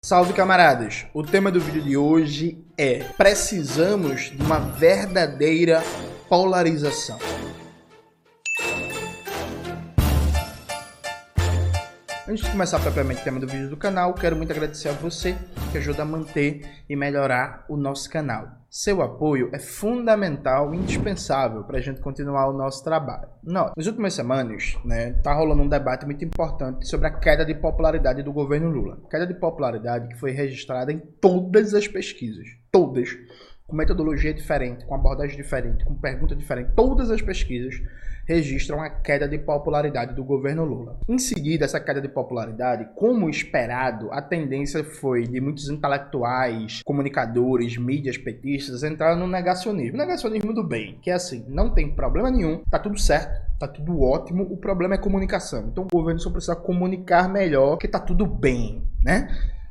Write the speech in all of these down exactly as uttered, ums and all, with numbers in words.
Salve, camaradas! O tema do vídeo de hoje é: precisamos de uma verdadeira polarização. Antes de começar propriamente o tema do vídeo do canal, quero muito agradecer a você que ajuda a manter e melhorar o nosso canal. Seu apoio é fundamental e indispensável para a gente continuar o nosso trabalho. Não, nas últimas semanas, né, tá rolando um debate muito importante sobre a queda de popularidade do governo Lula. Queda de popularidade que foi registrada em todas as pesquisas. Todas. Com metodologia diferente, com abordagem diferente, com pergunta diferente. Todas as pesquisas registram a queda de popularidade do governo Lula. Em seguida, essa queda de popularidade, como esperado, a tendência foi de muitos intelectuais, comunicadores, mídias petistas entrarem no negacionismo. Negacionismo do bem, que é assim, não tem problema nenhum, tá tudo certo, tá tudo ótimo, o problema é comunicação. Então o governo só precisa comunicar melhor que tá tudo bem, né?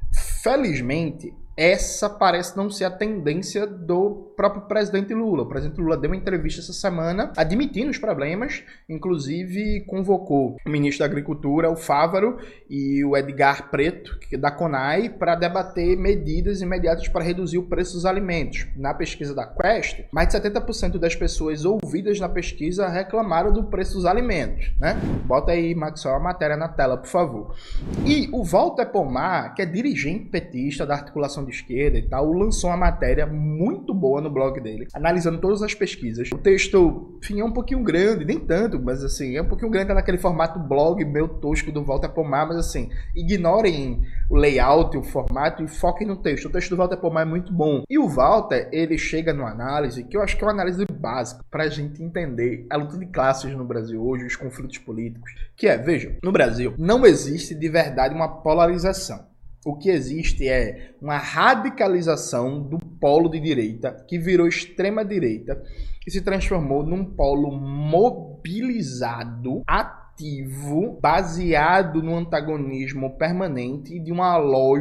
Felizmente, essa parece não ser a tendência do próprio presidente Lula. O presidente Lula deu uma entrevista essa semana admitindo os problemas, inclusive convocou o ministro da Agricultura, o Fávaro, e o Edgar Preto, da CONAI, para debater medidas imediatas para reduzir o preço dos alimentos. Na pesquisa da Quest, mais de setenta por cento das pessoas ouvidas na pesquisa reclamaram do preço dos alimentos, né? Bota aí, Maxwell, a matéria na tela, por favor. E o Walter Pomar, que é dirigente petista da articulação de esquerda e tal, lançou uma matéria muito boa no blog dele, analisando todas as pesquisas. O texto, enfim, é um pouquinho grande, nem tanto, mas assim, é um pouquinho grande, é naquele formato blog meio tosco do Walter Pomar, mas assim, ignorem o layout, o formato e foquem no texto. O texto do Walter Pomar é muito bom. E o Walter, ele chega numa análise que eu acho que é uma análise básica para a gente entender a luta de classes no Brasil hoje, os conflitos políticos, que é, veja, no Brasil não existe de verdade uma polarização. O que existe é uma radicalização do polo de direita, que virou extrema-direita, que se transformou num polo mobilizado, ativo, baseado no antagonismo permanente e de uma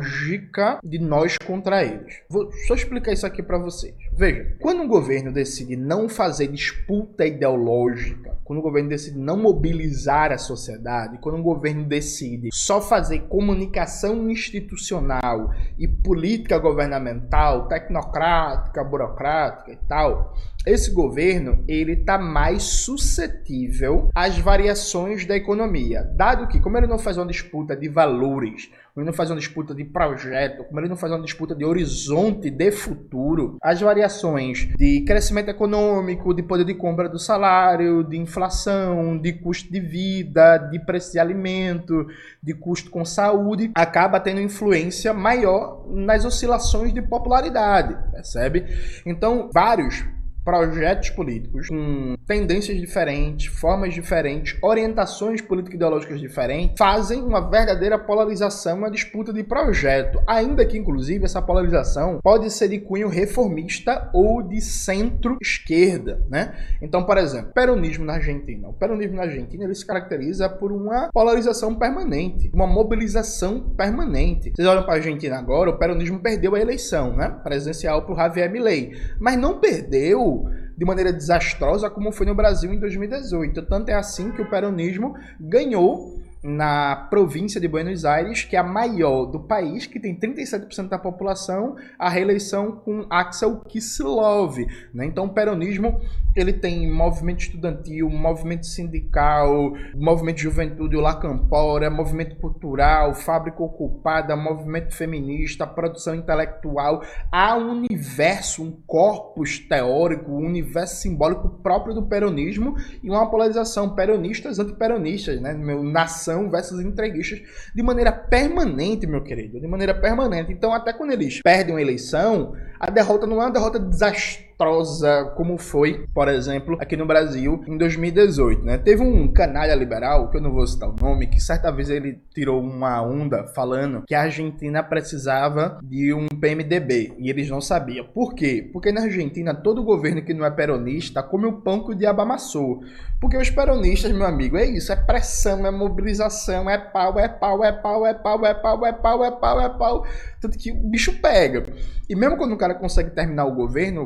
lógica de nós contra eles. Vou só explicar isso aqui para vocês. Veja, quando um governo decide não fazer disputa ideológica, quando o governo decide não mobilizar a sociedade, quando um governo decide só fazer comunicação institucional e política governamental, tecnocrática, burocrática e tal, esse governo ele está mais suscetível às variações da economia, dado que, como ele não faz uma disputa de valores, como ele não faz uma disputa de projeto, como ele não faz uma disputa de horizonte de futuro, as variações de crescimento econômico, de poder de compra do salário, de inflação, de custo de vida, de preço de alimento, de custo com saúde, acaba tendo influência maior nas oscilações de popularidade, percebe? Então, vários projetos políticos com tendências diferentes, formas diferentes, orientações político-ideológicas diferentes, fazem uma verdadeira polarização, uma disputa de projeto, ainda que, inclusive, essa polarização pode ser de cunho reformista ou de centro-esquerda, né? Então, por exemplo, peronismo na Argentina. O peronismo na Argentina ele se caracteriza por uma polarização permanente, uma mobilização permanente. Vocês olham para a Argentina agora, o peronismo perdeu a eleição, né, presidencial para o Javier Milei, mas não perdeu de maneira desastrosa como foi no Brasil em dois mil e dezoito. Tanto é assim que o peronismo ganhou na província de Buenos Aires, que é a maior do país, que tem trinta e sete por cento da população, a reeleição com Axel Kicillof, né? Então o peronismo ele tem movimento estudantil, movimento sindical, movimento de juventude, o La Campora, movimento cultural, fábrica ocupada, movimento feminista, produção intelectual. Há um universo, um corpus teórico, um universo simbólico próprio do peronismo e uma polarização peronistas antiperonistas, né? Meu, nação versus entreguistas, de maneira permanente, meu querido, de maneira permanente. Então, até quando eles perdem uma eleição, a derrota não é uma derrota desastrosa, como foi, por exemplo, aqui no Brasil em dois mil e dezoito, né? Teve um canalha liberal, que eu não vou citar o nome, que certa vez ele tirou uma onda falando que a Argentina precisava de um P M D B, e eles não sabiam. Por quê? Porque na Argentina, todo governo que não é peronista come o pão que o diabo amassou. Porque os peronistas, meu amigo, é isso, é pressão, é mobilização, é pau, é pau, é pau, é pau, é pau, é pau, é pau, é pau, tanto que o bicho pega. E mesmo quando o cara consegue terminar o governo, feito uma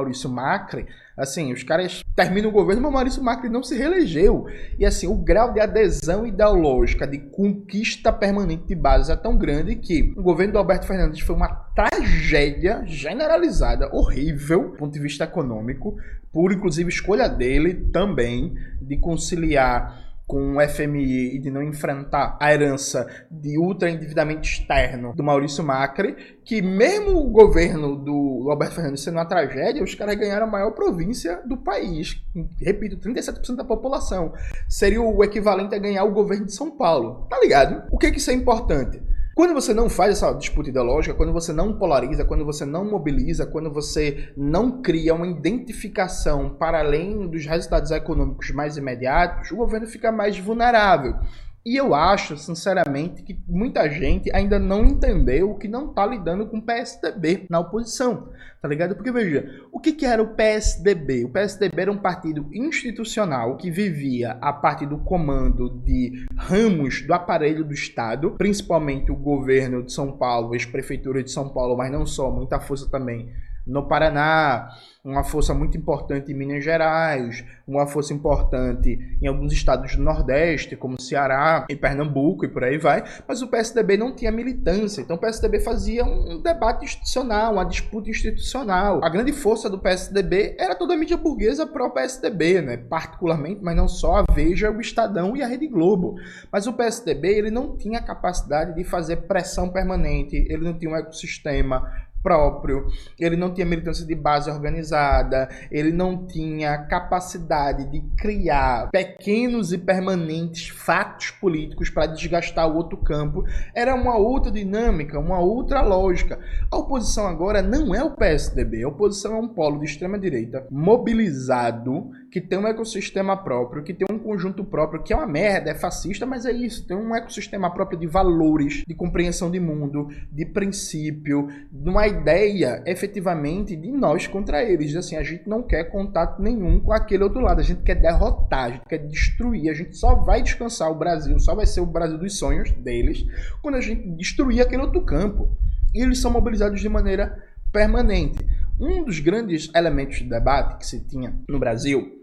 Maurício Macri, assim, os caras terminam o governo, mas Maurício Macri não se reelegeu. E assim, o grau de adesão ideológica, de conquista permanente de base é tão grande que o governo do Alberto Fernandes foi uma tragédia generalizada, horrível, do ponto de vista econômico, por inclusive escolha dele também de conciliar com o F M I e de não enfrentar a herança de ultra-endividamento externo do Maurício Macri, que mesmo o governo do Alberto Fernandes sendo uma tragédia, os caras ganharam a maior província do país. Repito, trinta e sete por cento da população. Seria o equivalente a ganhar o governo de São Paulo. Tá ligado? O que que isso é importante? Quando você não faz essa disputa ideológica, quando você não polariza, quando você não mobiliza, quando você não cria uma identificação para além dos resultados econômicos mais imediatos, o governo fica mais vulnerável. E eu acho, sinceramente, que muita gente ainda não entendeu que não tá lidando com o P S D B na oposição, tá ligado? Porque, veja, o que que era o P S D B? O P S D B era um partido institucional que vivia a partir do comando de ramos do aparelho do Estado, principalmente o governo de São Paulo, as prefeituras de São Paulo, mas não só, muita força também no Paraná, uma força muito importante em Minas Gerais, uma força importante em alguns estados do Nordeste, como Ceará, em Pernambuco e por aí vai, mas o P S D B não tinha militância, então o P S D B fazia um debate institucional, uma disputa institucional. A grande força do P S D B era toda a mídia burguesa pró-P S D B, né? Particularmente, mas não só a Veja, o Estadão e a Rede Globo. Mas o P S D B ele não tinha a capacidade de fazer pressão permanente, ele não tinha um ecossistema próprio, ele não tinha militância de base organizada, ele não tinha capacidade de criar pequenos e permanentes fatos políticos para desgastar o outro campo. Era uma outra dinâmica, uma outra lógica. A oposição agora não é o P S D B, a oposição é um polo de extrema-direita mobilizado, que tem um ecossistema próprio, que tem um conjunto próprio, que é uma merda, é fascista, mas é isso, tem um ecossistema próprio de valores, de compreensão de mundo, de princípio, de uma ideia, efetivamente, de nós contra eles. Assim, a gente não quer contato nenhum com aquele outro lado, a gente quer derrotar, a gente quer destruir, a gente só vai descansar o Brasil, só vai ser o Brasil dos sonhos deles, quando a gente destruir aquele outro campo. E eles são mobilizados de maneira permanente. Um dos grandes elementos de debate que se tinha no Brasil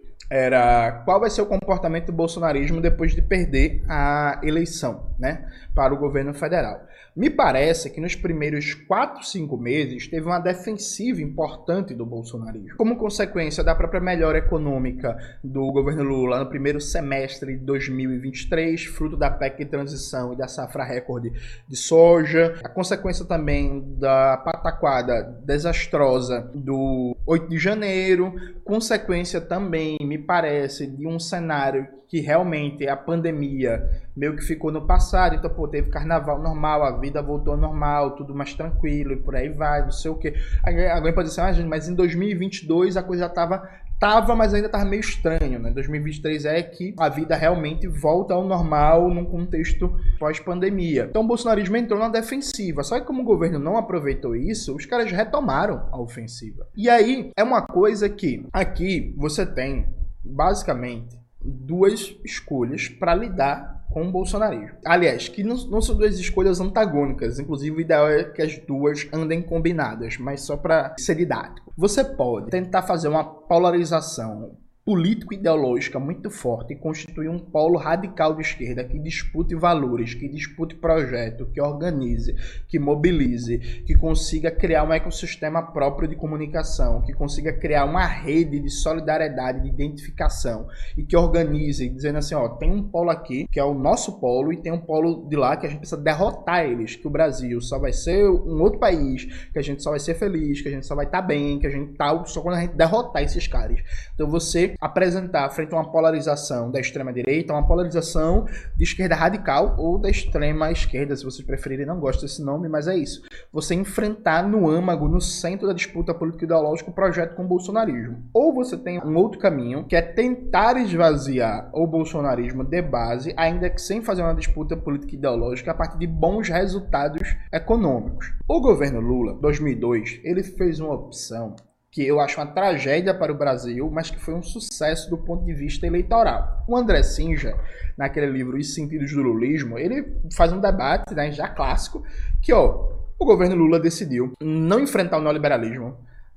era qual vai ser o comportamento do bolsonarismo depois de perder a eleição, né, para o governo federal. Me parece que nos primeiros quatro, cinco meses teve uma defensiva importante do bolsonarismo. Como consequência da própria melhora econômica do governo Lula no primeiro semestre de dois mil e vinte e três, fruto da P E C de transição e da safra recorde de soja, a consequência também da pataquada desastrosa do oito de janeiro, consequência também, me parece, de um cenário que realmente a pandemia meio que ficou no passado, então, pô, teve carnaval normal, a vida voltou ao normal, tudo mais tranquilo e por aí vai, não sei o quê. Alguém pode dizer, ah, gente, mas em dois mil e vinte e dois a coisa já tava, tava, mas ainda tava meio estranho, né? dois mil e vinte e três é que a vida realmente volta ao normal num contexto pós-pandemia. Então o bolsonarismo entrou na defensiva, só que como o governo não aproveitou isso, os caras retomaram a ofensiva. E aí, é uma coisa que aqui você tem, basicamente, duas escolhas para lidar com o bolsonarismo. Aliás, que não, não são duas escolhas antagônicas, inclusive o ideal é que as duas andem combinadas, mas só para ser didático. Você pode tentar fazer uma polarização político-ideológica muito forte e constituir um polo radical de esquerda que dispute valores, que dispute projeto, que organize, que mobilize, que consiga criar um ecossistema próprio de comunicação, que consiga criar uma rede de solidariedade, de identificação e que organize, dizendo assim, ó, tem um polo aqui, que é o nosso polo, e tem um polo de lá que a gente precisa derrotar eles, que o Brasil só vai ser um outro país, que a gente só vai ser feliz, que a gente só vai estar bem, que a gente tá só quando a gente derrotar esses caras. Então você apresentar frente a uma polarização da extrema-direita, uma polarização de esquerda radical ou da extrema-esquerda, se vocês preferirem, não gosto desse nome, mas é isso. Você enfrentar no âmago, no centro da disputa político-ideológica, o projeto com o bolsonarismo. Ou você tem um outro caminho, que é tentar esvaziar o bolsonarismo de base, ainda que sem fazer uma disputa política-ideológica, a partir de bons resultados econômicos. O governo Lula, dois mil e dois, ele fez uma opção que eu acho uma tragédia para o Brasil, mas que foi um sucesso do ponto de vista eleitoral. O André Singer, naquele livro Os Sentidos do Lulismo, ele faz um debate, né, já clássico, que ó, o governo Lula decidiu não enfrentar o neoliberalismo,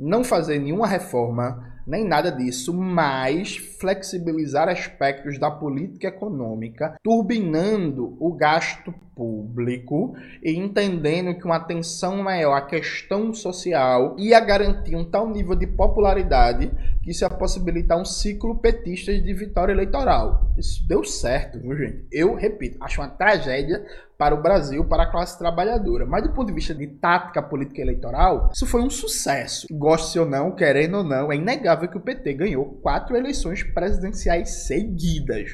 não fazer nenhuma reforma, nem nada disso, mas flexibilizar aspectos da política econômica, turbinando o gasto público e entendendo que uma atenção maior à questão social ia garantir um tal nível de popularidade que isso ia possibilitar um ciclo petista de vitória eleitoral. Isso deu certo, viu, gente? Eu repito, acho uma tragédia para o Brasil, para a classe trabalhadora. Mas do ponto de vista de tática política eleitoral, isso foi um sucesso. Goste ou não, querendo ou não, é inegável que o P T ganhou quatro eleições presidenciais seguidas.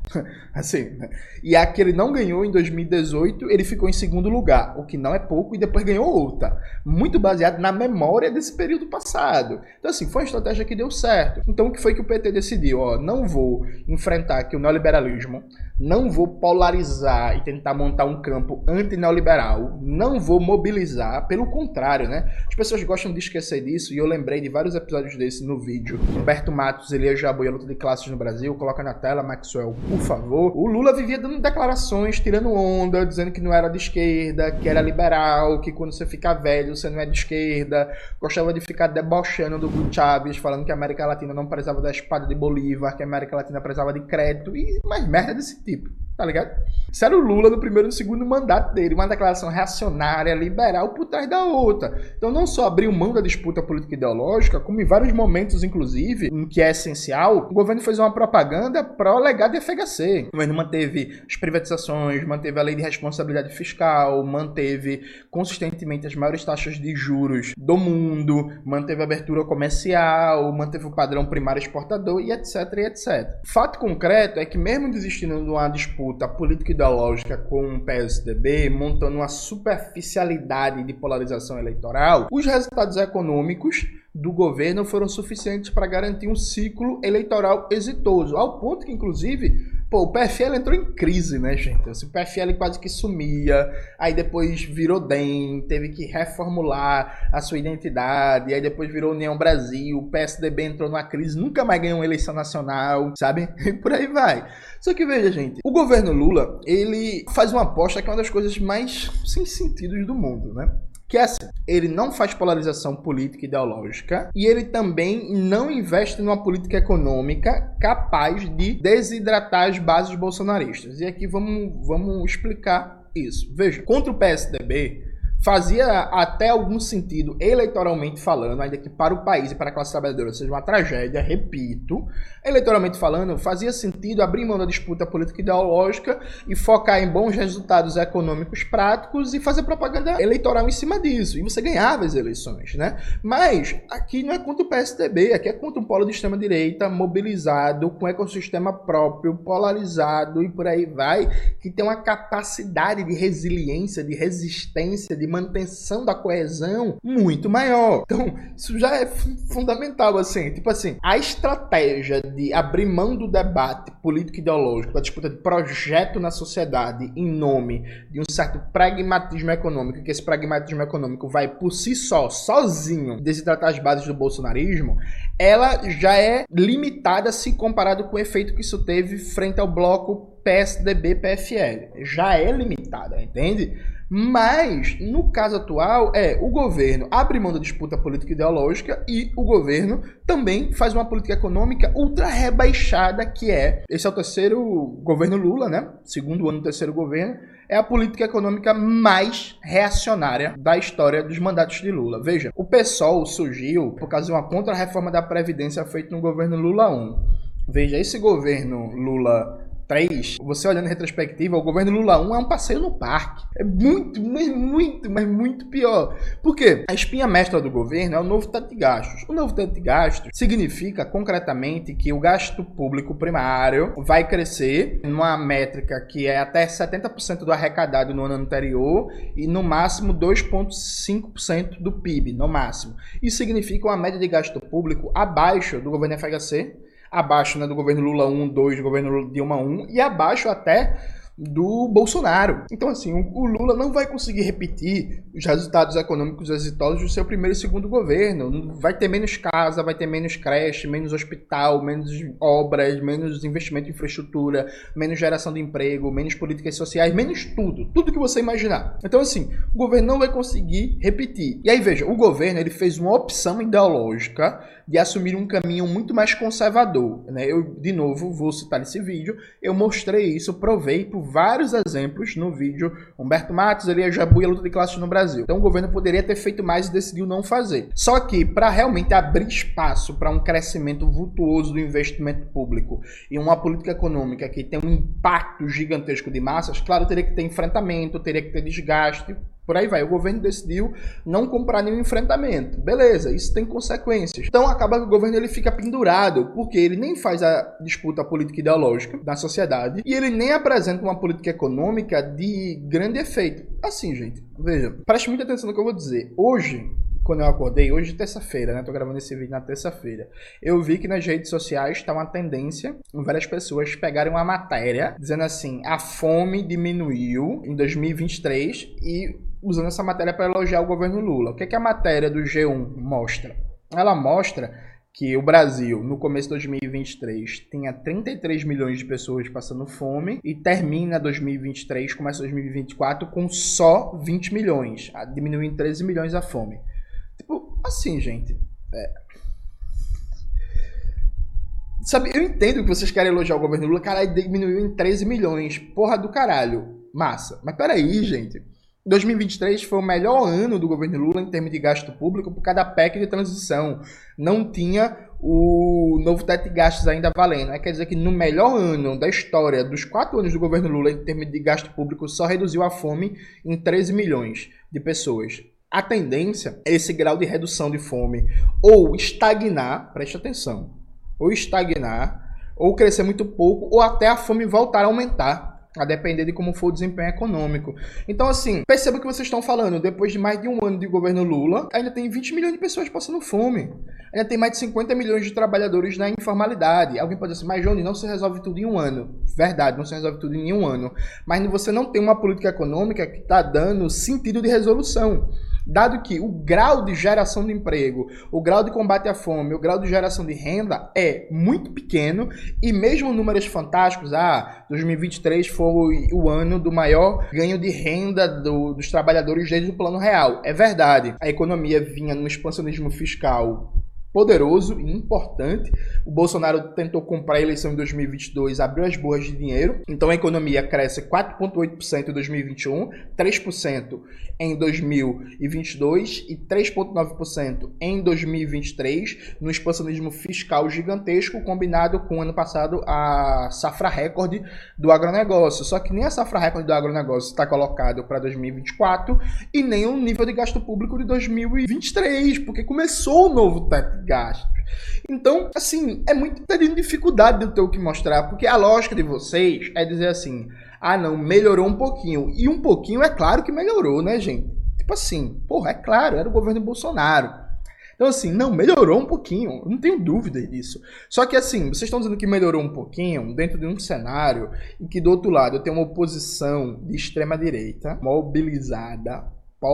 Assim, né? E a que ele não ganhou em dois mil e dezoito, ele ficou em segundo lugar, o que não é pouco, e depois ganhou outra. Muito baseado na memória desse período passado. Então, assim, foi uma estratégia que deu certo. Então, o que foi que o P T decidiu? Ó, não vou enfrentar aqui o neoliberalismo, não vou polarizar e tentar montar um campo anti-neoliberal, não vou mobilizar, pelo contrário, né? As pessoas gostam de esquecer disso, e eu lembrei de vários episódios desse no vídeo. Humberto Matos, Elias Jabboui, a luta de classes no Brasil, coloca na tela, Maxwell, por favor. O Lula vivia dando declarações, tirando onda, dizendo que não era de esquerda, que era liberal, que quando você ficar velho, você não é de esquerda, gostava de ficar debochando do Hugo Chávez, falando que a América Latina não precisava da espada de Bolívar, que a América Latina precisava de crédito, e mais merda desse tipo. Tá ligado? Isso era o Lula no primeiro e no segundo mandato dele, uma declaração reacionária, liberal, por trás da outra. Então não só abriu mão da disputa política ideológica, como em vários momentos, inclusive, em que é essencial, o governo fez uma propaganda pró-legado de F H C. O governo manteve as privatizações, manteve a lei de responsabilidade fiscal, manteve consistentemente as maiores taxas de juros do mundo, manteve a abertura comercial, manteve o padrão primário exportador e etc, e etcétera. Fato concreto é que mesmo desistindo de uma disputa política ideológica com o P S D B, montando uma superficialidade de polarização eleitoral, os resultados econômicos do governo foram suficientes para garantir um ciclo eleitoral exitoso, ao ponto que, inclusive, pô, o P F L entrou em crise, né, gente? Assim, o P F L quase que sumia, aí depois virou D E M, teve que reformular a sua identidade, aí depois virou União Brasil, o P S D B entrou numa crise, nunca mais ganhou uma eleição nacional, sabe? E por aí vai. Só que veja, gente, o governo Lula, ele faz uma aposta que é uma das coisas mais sem sentido do mundo, né? Que é assim, ele não faz polarização política e ideológica e ele também não investe numa política econômica capaz de desidratar as bases bolsonaristas. E aqui vamos, vamos explicar isso. Veja, contra o P S D B, fazia até algum sentido, eleitoralmente falando, ainda que para o país e para a classe trabalhadora seja uma tragédia, repito, eleitoralmente falando, fazia sentido abrir mão da disputa política ideológica e focar em bons resultados econômicos práticos e fazer propaganda eleitoral em cima disso. E você ganhava as eleições, né? Mas aqui não é contra o P S D B, aqui é contra um polo de extrema-direita mobilizado, com ecossistema próprio, polarizado e por aí vai, que tem uma capacidade de resiliência, de resistência, de manutenção da coesão muito maior. Então, isso já é fundamental, assim. Tipo assim, a estratégia de abrir mão do debate político-ideológico, da disputa de projeto na sociedade em nome de um certo pragmatismo econômico, que esse pragmatismo econômico vai por si só, sozinho, desidratar as bases do bolsonarismo, ela já é limitada se comparado com o efeito que isso teve frente ao bloco P S D B P F L. Já é limitada, entende? Mas, no caso atual, é o governo abre mão da disputa política ideológica e o governo também faz uma política econômica ultra rebaixada, que é, esse é o terceiro governo Lula, né? Segundo ano do terceiro governo, é a política econômica mais reacionária da história dos mandatos de Lula. Veja, o PSOL surgiu por causa de uma contra-reforma da Previdência feita no governo Lula um. Veja, esse governo Lula três, você olhando em retrospectiva, o governo Lula um é um passeio no parque. É muito, mas muito, mas muito pior. Por quê? A espinha mestra do governo é o novo teto de gastos. O novo teto de gastos significa, concretamente, que o gasto público primário vai crescer numa métrica que é até setenta por cento do arrecadado no ano anterior e, no máximo, dois vírgula cinco por cento do P I B, no máximo. Isso significa uma média de gasto público abaixo do governo F H C, abaixo, né, do governo Lula um, dois, do governo Dilma um, e abaixo até do Bolsonaro. Então, assim, o Lula não vai conseguir repetir os resultados econômicos exitosos do seu primeiro e segundo governo. Vai ter menos casa, vai ter menos creche, menos hospital, menos obras, menos investimento em infraestrutura, menos geração de emprego, menos políticas sociais, menos tudo. Tudo que você imaginar. Então, assim, o governo não vai conseguir repetir. E aí, veja, o governo ele fez uma opção ideológica de assumir um caminho muito mais conservador, né? Eu, de novo, vou citar esse vídeo, eu mostrei isso, provei por vários exemplos no vídeo Humberto Matos, Elias Jabboui, a luta de classes no Brasil. Então o governo poderia ter feito mais e decidiu não fazer. Só que, para realmente abrir espaço para um crescimento vultuoso do investimento público e uma política econômica que tem um impacto gigantesco de massas, claro, teria que ter enfrentamento, teria que ter desgaste, por aí vai. O governo decidiu não comprar nenhum enfrentamento. Beleza, isso tem consequências. Então acaba que o governo ele fica pendurado, porque ele nem faz a disputa política ideológica da sociedade e ele nem apresenta uma política econômica de grande efeito. Assim, gente, veja, preste muita atenção no que eu vou dizer. Hoje, quando eu acordei, hoje terça-feira, né? Tô gravando esse vídeo na terça-feira. Eu vi que nas redes sociais está uma tendência em várias pessoas pegarem uma matéria dizendo assim, a fome diminuiu em dois mil e vinte e três e usando essa matéria para elogiar o governo Lula. O que é que a matéria do G um mostra? Ela mostra que o Brasil, no começo de dois mil e vinte e três, tinha trinta e três milhões de pessoas passando fome e termina dois mil e vinte e três, começa dois mil e vinte e quatro com só vinte milhões. Diminuiu em treze milhões a fome. Tipo, assim, gente... É... Sabe, eu entendo que vocês querem elogiar o governo Lula, caralho, diminuiu em treze milhões. Porra do caralho. Massa. Mas peraí, gente... dois mil e vinte e três foi o melhor ano do governo Lula em termos de gasto público por causa da P E C de transição. Não tinha o novo teto de gastos ainda valendo. Quer dizer que no melhor ano da história dos quatro anos do governo Lula em termos de gasto público só reduziu a fome em treze milhões de pessoas. A tendência é esse grau de redução de fome ou estagnar, preste atenção, ou estagnar, ou crescer muito pouco, ou até a fome voltar a aumentar, a depender de como for o desempenho econômico. Então, assim, perceba o que vocês estão falando. Depois de mais de um ano de governo Lula, ainda tem vinte milhões de pessoas passando fome. Ainda tem mais de cinquenta milhões de trabalhadores na informalidade. Alguém pode dizer assim, mas Johnny, não se resolve tudo em um ano. Verdade, não se resolve tudo em um ano. Mas você não tem uma política econômica que está dando sentido de resolução. Dado que o grau de geração de emprego, o grau de combate à fome, o grau de geração de renda é muito pequeno e mesmo números fantásticos, ah, dois mil e vinte e três foi o ano do maior ganho de renda do, dos trabalhadores desde o Plano Real. É verdade, a economia vinha num expansionismo fiscal poderoso e importante. O Bolsonaro tentou comprar a eleição em dois mil e vinte e dois, abriu as boas de dinheiro. Então a economia cresce quatro vírgula oito por cento em dois mil e vinte e um, três por cento em dois mil e vinte e dois e três vírgula nove por cento em dois mil e vinte e três, no expansionismo fiscal gigantesco, combinado com o ano passado a safra recorde do agronegócio. Só que nem a safra recorde do agronegócio está colocado para dois mil e vinte e quatro e nem o nível de gasto público de dois mil e vinte e três, porque começou o novo teto gastos. Então, assim, é muito tendo dificuldade de eu ter o que mostrar, porque a lógica de vocês é dizer assim, ah não, melhorou um pouquinho. E um pouquinho é claro que melhorou, né, gente? Tipo assim, porra, é claro, era o governo Bolsonaro. Então, assim, não, melhorou um pouquinho, não tenho dúvida disso. Só que, assim, vocês estão dizendo que melhorou um pouquinho dentro de um cenário em que, do outro lado, eu tenho uma oposição de extrema-direita, mobilizada,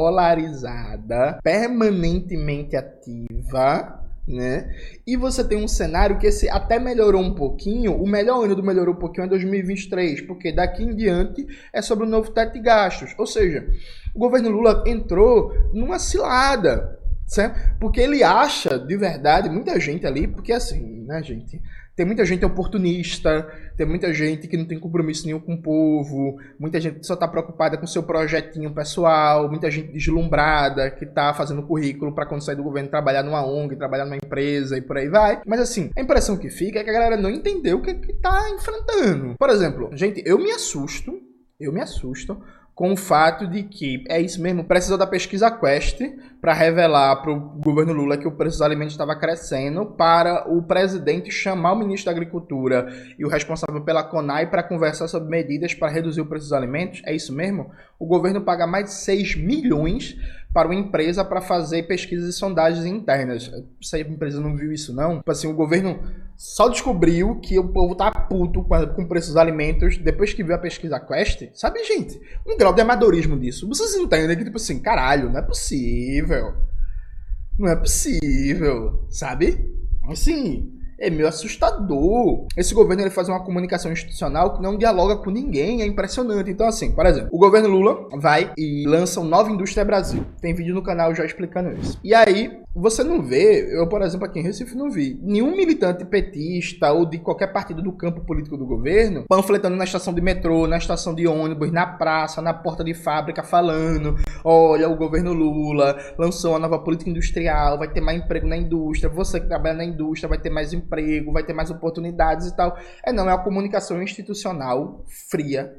polarizada, permanentemente ativa, né? E você tem um cenário que esse até melhorou um pouquinho. O melhor ano do melhorou um pouquinho é dois mil e vinte e três, porque daqui em diante é sobre o novo teto de gastos. Ou seja, o governo Lula entrou numa cilada, certo? Porque ele acha de verdade, muita gente ali, porque assim, né, gente, tem muita gente oportunista, tem muita gente que não tem compromisso nenhum com o povo, muita gente que só está preocupada com seu projetinho pessoal, muita gente deslumbrada que está fazendo currículo para quando sair do governo trabalhar numa O N G, trabalhar numa empresa e por aí vai. Mas assim, a impressão que fica é que a galera não entendeu o que está enfrentando. Por exemplo, gente, eu me assusto, eu me assusto com o fato de que, é isso mesmo, precisou da pesquisa Quest para revelar para o governo Lula que o preço dos alimentos estava crescendo, para o presidente chamar o ministro da Agricultura e o responsável pela CONAI para conversar sobre medidas para reduzir o preço dos alimentos. É isso mesmo? O governo paga mais de seis milhões para uma empresa para fazer pesquisas e sondagens internas. Se a empresa não viu isso, não. Tipo assim, o governo só descobriu que o povo tá puto com o preço dos alimentos depois que viu a pesquisa Quest. Sabe, gente? Um grau de amadorismo disso. Vocês entendem que, tipo assim, caralho, não é possível. Não é possível, sabe? Assim, é meio assustador. Esse governo ele faz uma comunicação institucional que não dialoga com ninguém, é impressionante. Então, assim, por exemplo, o governo Lula vai e lança um Nova Indústria Brasil. Tem vídeo no canal já explicando isso. E aí, você não vê, eu, por exemplo, aqui em Recife não vi nenhum militante petista ou de qualquer partido do campo político do governo panfletando na estação de metrô, na estação de ônibus, na praça, na porta de fábrica, falando: olha, o governo Lula lançou uma nova política industrial, vai ter mais emprego na indústria, você que trabalha na indústria vai ter mais emprego, vai ter mais oportunidades e tal. É não, é uma comunicação institucional fria,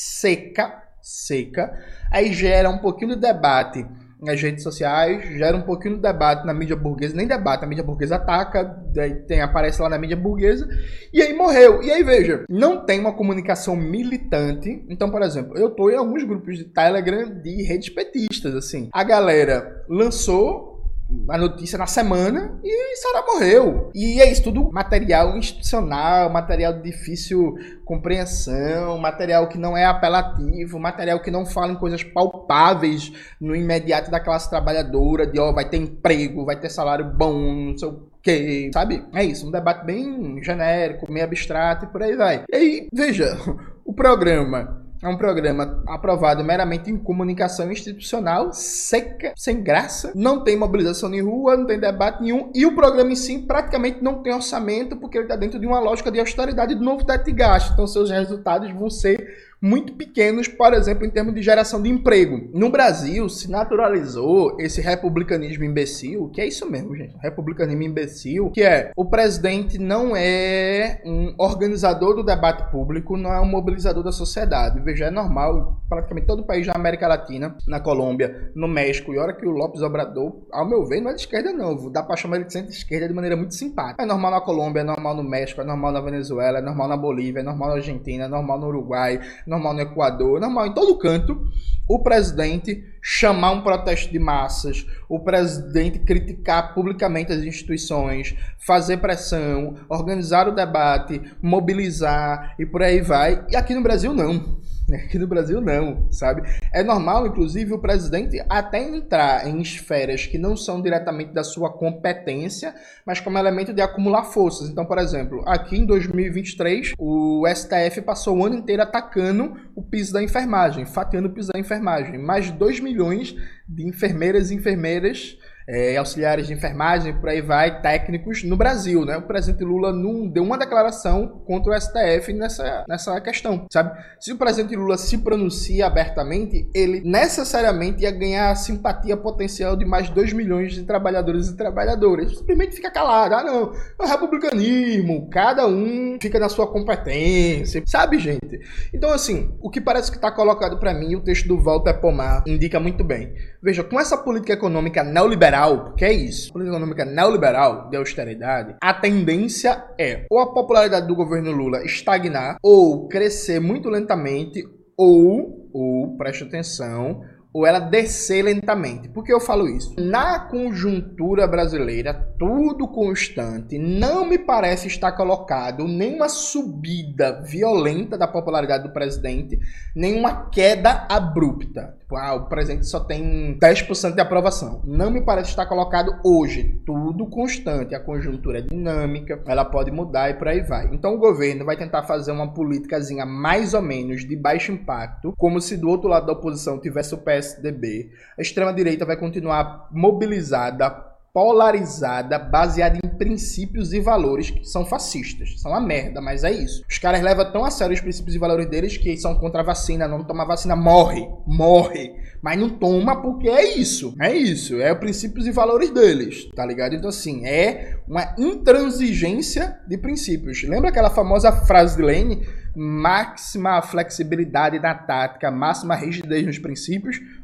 seca, seca, aí gera um pouquinho de debate nas redes sociais, gera um pouquinho de debate na mídia burguesa, nem debate, a mídia burguesa ataca, daí tem, aparece lá na mídia burguesa, e aí morreu. E aí, veja, não tem uma comunicação militante. Então, por exemplo, eu tô em alguns grupos de Telegram de redes petistas, assim. A galera lançou a notícia na semana e Sara morreu. E é isso, tudo material institucional, material de difícil compreensão, material que não é apelativo, material que não fala em coisas palpáveis no imediato da classe trabalhadora, de ó, vai ter emprego, vai ter salário bom, não sei o quê, sabe? É isso, um debate bem genérico, meio abstrato e por aí vai. E aí, veja, o programa é um programa aprovado meramente em comunicação institucional, seca, sem graça, não tem mobilização nem rua, não tem debate nenhum, e o programa em si praticamente não tem orçamento, porque ele está dentro de uma lógica de austeridade do novo teto de gasto. Então seus resultados vão ser muito pequenos, por exemplo, em termos de geração de emprego. No Brasil, se naturalizou esse republicanismo imbecil, que é isso mesmo, gente, republicanismo imbecil, que é, o presidente não é um organizador do debate público, não é um mobilizador da sociedade. Veja, é normal, praticamente todo o país da América Latina, na Colômbia, no México, e a hora que o López Obrador, ao meu ver, não é de esquerda não, vou dar pra chamar ele de centro-esquerda de maneira muito simpática. É normal na Colômbia, é normal no México, é normal na Venezuela, é normal na Bolívia, é normal na Argentina, é normal no Uruguai, normal no Equador, normal em todo canto, o presidente chamar um protesto de massas, o presidente criticar publicamente as instituições, fazer pressão, organizar o debate, mobilizar e por aí vai. E aqui no Brasil não. Aqui no Brasil não, sabe? É normal, inclusive, o presidente até entrar em esferas que não são diretamente da sua competência, mas como elemento de acumular forças. Então, por exemplo, aqui em dois mil e vinte e três, o S T F passou o ano inteiro atacando o piso da enfermagem, fatiando o piso da enfermagem. Mais de dois milhões de enfermeiras e enfermeiras, É, auxiliares de enfermagem, por aí vai, técnicos no Brasil, né? O presidente Lula não deu uma declaração contra o S T F nessa, nessa questão, sabe? Se o presidente Lula se pronuncia abertamente, ele necessariamente ia ganhar a simpatia potencial de mais de dois milhões de trabalhadores e trabalhadoras. Ele simplesmente fica calado. Ah, não, é o republicanismo, cada um fica na sua competência, sabe, gente? Então, assim, o que parece que está colocado para mim, o texto do Walter Pomar indica muito bem. Veja, com essa política econômica neoliberal, porque é isso, política econômica neoliberal de austeridade, a tendência é ou a popularidade do governo Lula estagnar, ou crescer muito lentamente, ou, ou, preste atenção, ou ela descer lentamente. Por que eu falo isso? Na conjuntura brasileira, tudo constante, não me parece estar colocado nenhuma subida violenta da popularidade do presidente, nenhuma queda abrupta. Tipo, ah, o presidente só tem dez por cento de aprovação. Não me parece estar colocado hoje. Tudo constante. A conjuntura é dinâmica, ela pode mudar e por aí vai. Então o governo vai tentar fazer uma politicazinha mais ou menos de baixo impacto, como se do outro lado da oposição tivesse o P S D B. A extrema-direita vai continuar mobilizada, polarizada, baseada em princípios e valores que são fascistas. São uma merda, mas é isso. Os caras levam tão a sério os princípios e valores deles que são contra a vacina. Não toma vacina, morre. Morre. Mas não toma porque é isso. É isso. É os princípios e valores deles. Tá ligado? Então, assim, é uma intransigência de princípios. Lembra aquela famosa frase de Lênin? Máxima flexibilidade na tática, máxima rigidez nos princípios?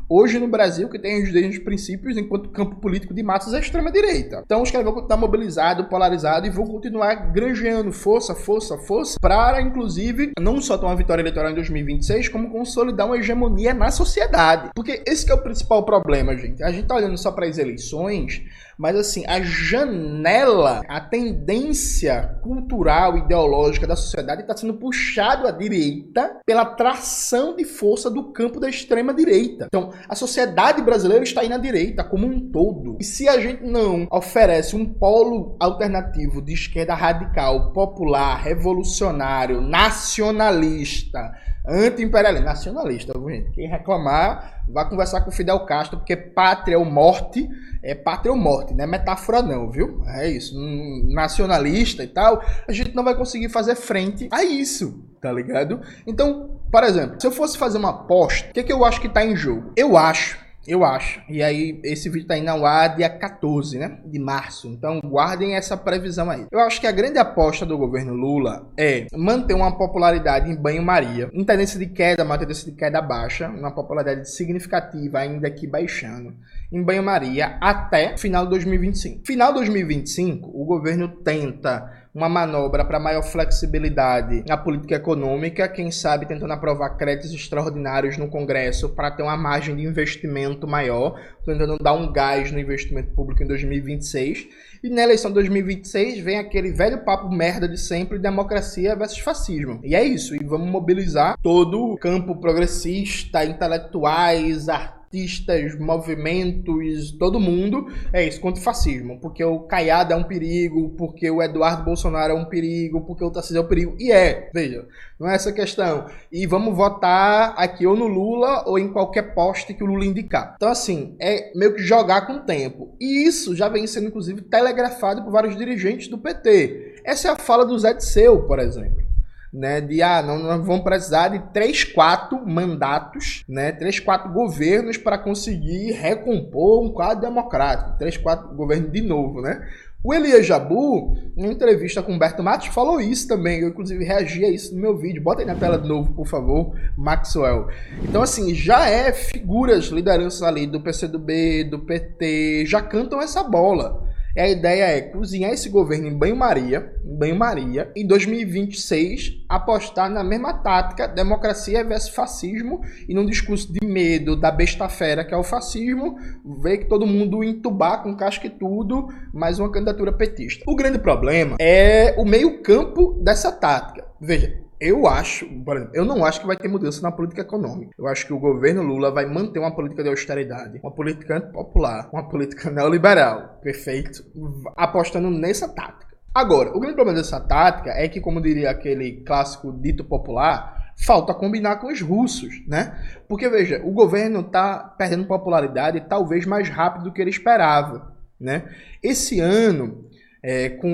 hoje no Brasil que tem os mesmos princípios enquanto campo político de massas é a extrema-direita. Então os caras vão continuar mobilizados, polarizados e vão continuar granjeando força, força, força para, inclusive, não só ter uma vitória eleitoral em dois mil e vinte e seis, como consolidar uma hegemonia na sociedade. Porque esse que é o principal problema, gente. A gente tá olhando só para as eleições, mas assim, a janela, a tendência cultural, ideológica da sociedade está sendo puxado à direita pela tração de força do campo da extrema-direita. Então, a sociedade brasileira está aí na direita como um todo. E se a gente não oferece um polo alternativo de esquerda radical, popular, revolucionário, nacionalista, anti-imperialista, nacionalista, gente, quem reclamar, vá conversar com o Fidel Castro, porque pátria ou morte é pátria ou morte, não é metáfora não, viu? É isso, um nacionalista e tal, a gente não vai conseguir fazer frente a isso, tá ligado? Então, por exemplo, se eu fosse fazer uma aposta, o que, é que eu acho que tá em jogo? Eu acho Eu acho, e aí esse vídeo tá indo ao ar dia quatorze, né, de março, então guardem essa previsão aí. Eu acho que a grande aposta do governo Lula é manter uma popularidade em banho-maria, em tendência de queda, uma tendência de queda baixa, uma popularidade significativa ainda que baixando, em banho-maria até final de dois mil e vinte e cinco. Final de dois mil e vinte e cinco, o governo tenta uma manobra para maior flexibilidade na política econômica, quem sabe tentando aprovar créditos extraordinários no Congresso para ter uma margem de investimento maior, tentando dar um gás no investimento público em dois mil e vinte e seis. E na eleição de dois mil e vinte e seis vem aquele velho papo merda de sempre, democracia versus fascismo. E é isso, e vamos mobilizar todo o campo progressista, intelectuais, artistas, artistas, movimentos, todo mundo, é isso, contra o fascismo, porque o Caiado é um perigo, porque o Eduardo Bolsonaro é um perigo, porque o Tarcísio é um perigo, e é, veja, não é essa questão, e vamos votar aqui ou no Lula ou em qualquer poste que o Lula indicar. Então assim, é meio que jogar com o tempo, e isso já vem sendo inclusive telegrafado por vários dirigentes do P T. Essa é a fala do Zé Disseu, por exemplo. Né, de ah, não, nós vamos precisar de três, quatro mandatos, né, três, quatro governos para conseguir recompor um quadro democrático, três, quatro governos de novo, né? O Elias Jabbour, em entrevista com o Humberto Matos, falou isso também. Eu, inclusive, reagi a isso no meu vídeo. Bota aí na tela de novo, por favor, Maxwell. Então, assim, já é figuras, lideranças ali do P C do B, do P T, já cantam essa bola. E a ideia é cozinhar esse governo em banho-maria, em banho-maria, em dois mil e vinte e seis, apostar na mesma tática, democracia versus fascismo, e num discurso de medo da besta-fera que é o fascismo, ver que todo mundo entubar com casca e tudo, mais uma candidatura petista. O grande problema é o meio-campo dessa tática. Veja, eu acho, por exemplo, eu não acho que vai ter mudança na política econômica. Eu acho que o governo Lula vai manter uma política de austeridade, uma política antipopular, uma política neoliberal, perfeito, apostando nessa tática. Agora, o grande problema dessa tática é que, como diria aquele clássico dito popular, falta combinar com os russos, né? Porque, veja, o governo está perdendo popularidade talvez mais rápido do que ele esperava, né? Esse ano, É, com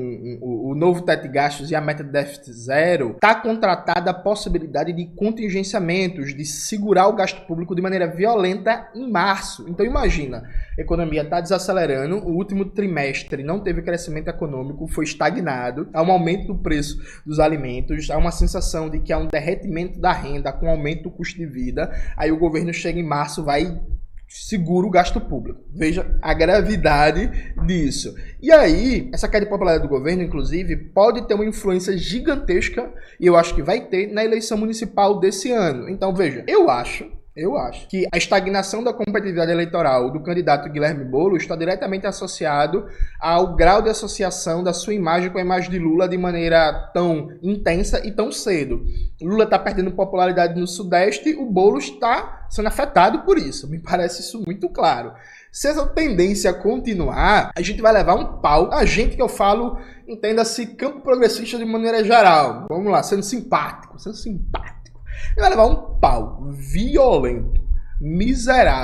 o, o novo teto de gastos e a meta de déficit zero, está contratada a possibilidade de contingenciamentos, de segurar o gasto público de maneira violenta em março. Então imagina, a economia está desacelerando, o último trimestre não teve crescimento econômico, foi estagnado, há um aumento do preço dos alimentos, há uma sensação de que há um derretimento da renda com aumento do custo de vida, aí o governo chega em março, vai segura o gasto público. Veja a gravidade disso. E aí, essa queda de popularidade do governo, inclusive, pode ter uma influência gigantesca, e eu acho que vai ter, na eleição municipal desse ano. Então, veja, eu acho, eu acho que a estagnação da competitividade eleitoral do candidato Guilherme Boulos está diretamente associado ao grau de associação da sua imagem com a imagem de Lula de maneira tão intensa e tão cedo. Lula está perdendo popularidade no Sudeste, o Boulos está sendo afetado por isso. Me parece isso muito claro. Se essa tendência continuar, a gente vai levar um pau. A gente que eu falo, entenda-se campo progressista de maneira geral. Vamos lá, sendo simpático, sendo simpático. Vai levar um pau violento, miserável.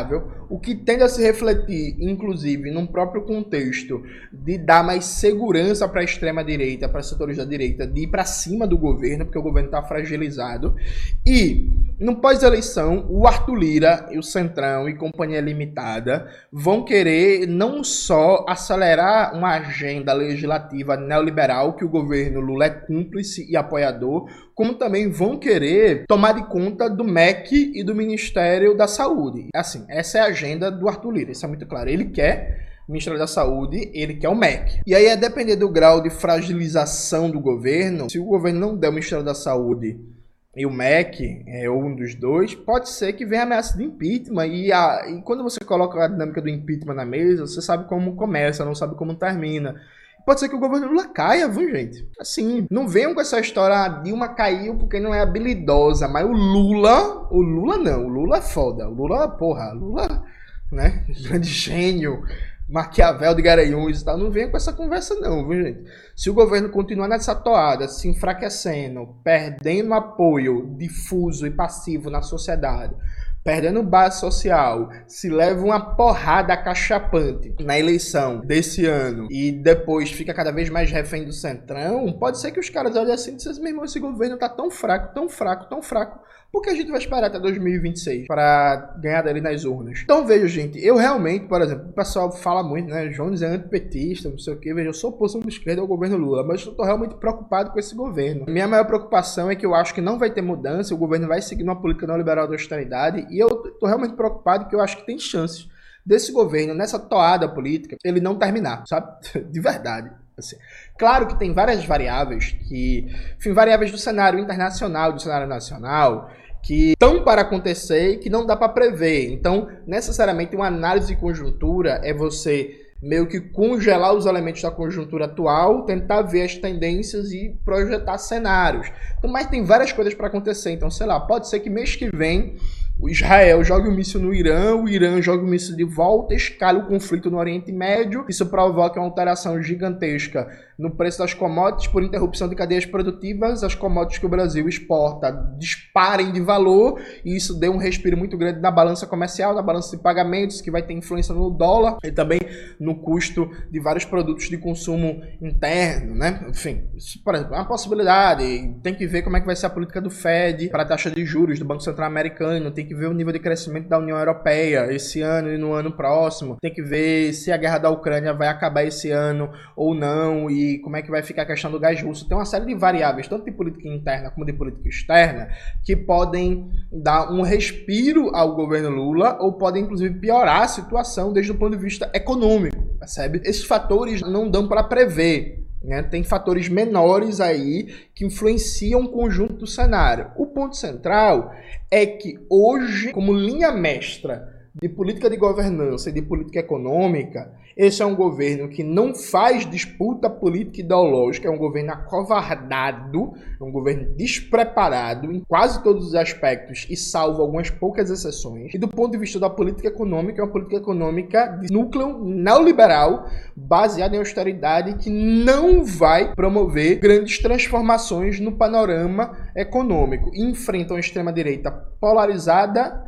o que tende a se refletir, inclusive, num próprio contexto de dar mais segurança para a extrema-direita, para setores da direita, de ir para cima do governo, porque o governo está fragilizado. E, no pós-eleição, o Arthur Lira e o Centrão e Companhia Limitada vão querer não só acelerar uma agenda legislativa neoliberal, que o governo Lula é cúmplice e apoiador, como também vão querer tomar de conta do M E C e do Ministério da Saúde. Assim, essa é a agenda do Arthur Lira, isso é muito claro. Ele quer o Ministério da Saúde, ele quer o M E C. E aí, a depender do grau de fragilização do governo, se o governo não der o Ministério da Saúde e o M E C, é, ou um dos dois, pode ser que venha ameaça de impeachment. E, a, e quando você coloca a dinâmica do impeachment na mesa, você sabe como começa, não sabe como termina. Pode ser que o governo Lula caia, viu, gente? Assim, não venham com essa história, a Dilma caiu porque não é habilidosa, mas o Lula, o Lula não, o Lula é foda, o Lula, porra, o Lula, né, grande gênio, Maquiavel de Garanhuns e tal, não venham com essa conversa não, viu, gente? Se o governo continuar nessa toada, se enfraquecendo, perdendo apoio difuso e passivo na sociedade, perdendo base social, se leva uma porrada cachapante na eleição desse ano e depois fica cada vez mais refém do Centrão, pode ser que os caras olhem assim e dizem, meu irmão, esse governo tá tão fraco, tão fraco, tão fraco, por que a gente vai esperar até dois mil e vinte e seis para ganhar dele nas urnas? Então veja, gente, eu realmente, por exemplo, o pessoal fala muito, né, Jones é antipetista, não sei o que, veja, eu sou oposição de esquerda ao governo Lula, mas eu tô realmente preocupado com esse governo. Minha maior preocupação é que eu acho que não vai ter mudança, o governo vai seguir uma política neoliberal de austeridade, e eu tô realmente preocupado que eu acho que tem chances desse governo, nessa toada política, ele não terminar, sabe? De verdade. Assim. Claro que tem várias variáveis, que, enfim, variáveis do cenário internacional, do cenário nacional, que estão para acontecer e que não dá para prever. Então, necessariamente, uma análise de conjuntura é você meio que congelar os elementos da conjuntura atual, tentar ver as tendências e projetar cenários. Então, mas tem várias coisas para acontecer. Então, sei lá, pode ser que mês que vem o Israel jogue um míssil no Irã, o Irã jogue um míssil de volta, escala o conflito no Oriente Médio, isso provoca uma alteração gigantesca no preço das commodities por interrupção de cadeias produtivas, as commodities que o Brasil exporta disparem de valor, e isso dê um respiro muito grande na balança comercial, na balança de pagamentos, que vai ter influência no dólar e também no custo de vários produtos de consumo interno, né? Enfim, isso, por exemplo, é uma possibilidade. Tem que ver como é que vai ser a política do Fed para a taxa de juros do Banco Central Americano, tem que ver o nível de crescimento da União Europeia esse ano e no ano próximo, tem que ver se a guerra da Ucrânia vai acabar esse ano ou não, e como é que vai ficar a questão do gás russo. Tem uma série de variáveis, tanto de política interna como de política externa, que podem dar um respiro ao governo Lula ou podem, inclusive, piorar a situação desde o ponto de vista econômico, percebe? Esses fatores não dão para prever. Né? Tem fatores menores aí que influenciam o conjunto do cenário. O ponto central é que hoje, como linha mestra de política de governança e de política econômica, esse é um governo que não faz disputa política ideológica, é um governo acovardado, é um governo despreparado em quase todos os aspectos e salvo algumas poucas exceções. E do ponto de vista da política econômica, é uma política econômica de núcleo neoliberal baseada em austeridade que não vai promover grandes transformações no panorama econômico. E enfrenta uma extrema-direita polarizada,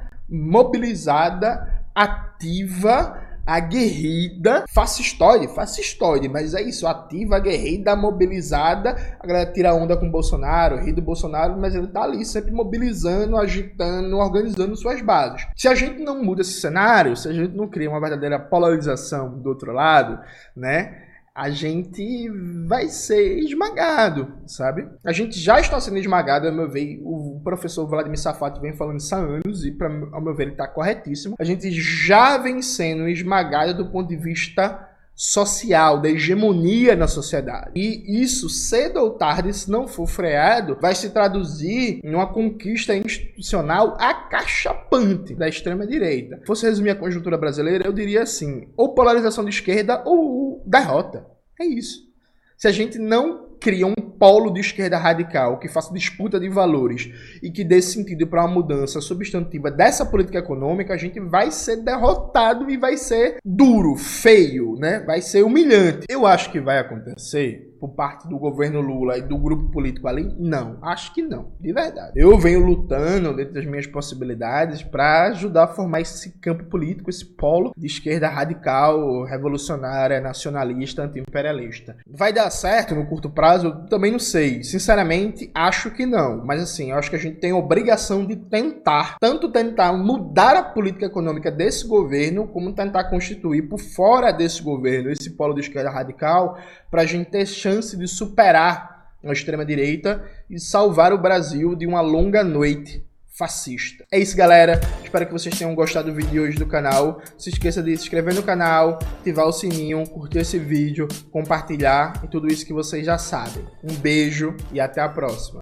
mobilizada, ativa, aguerrida, fascistoide, fascistoide, mas é isso, ativa, aguerrida, mobilizada. A galera tira onda com o Bolsonaro, ri do Bolsonaro, mas ele tá ali sempre mobilizando, agitando, organizando suas bases. Se a gente não muda esse cenário, se a gente não cria uma verdadeira polarização do outro lado, né, a gente vai ser esmagado, sabe? A gente já está sendo esmagado, ao meu ver. O professor Vladimir Safat vem falando isso há anos e, pra, ao meu ver, ele está corretíssimo. A gente já vem sendo esmagado do ponto de vista social, da hegemonia na sociedade. E isso, cedo ou tarde, se não for freado, vai se traduzir em uma conquista institucional acachapante da extrema-direita. Se fosse resumir a conjuntura brasileira, eu diria assim, ou polarização de esquerda ou derrota. É isso. Se a gente não cria um polo de esquerda radical que faça disputa de valores e que dê sentido para uma mudança substantiva dessa política econômica, a gente vai ser derrotado e vai ser duro, feio, né? Vai ser humilhante. Eu acho que vai acontecer por parte do governo Lula e do grupo político ali? Não, acho que não, de verdade. Eu venho lutando dentro das minhas possibilidades para ajudar a formar esse campo político, esse polo de esquerda radical, revolucionária, nacionalista, anti-imperialista. Vai dar certo no curto prazo? Eu também não sei. Sinceramente, acho que não. Mas assim, eu acho que a gente tem a obrigação de tentar, tanto tentar mudar a política econômica desse governo, como tentar constituir por fora desse governo esse polo de esquerda radical, para a gente ter chance de superar a extrema-direita e salvar o Brasil de uma longa noite fascista. É isso, galera. Espero que vocês tenham gostado do vídeo de hoje do canal. Não se esqueça de se inscrever no canal, ativar o sininho, curtir esse vídeo, compartilhar e tudo isso que vocês já sabem. Um beijo e até a próxima.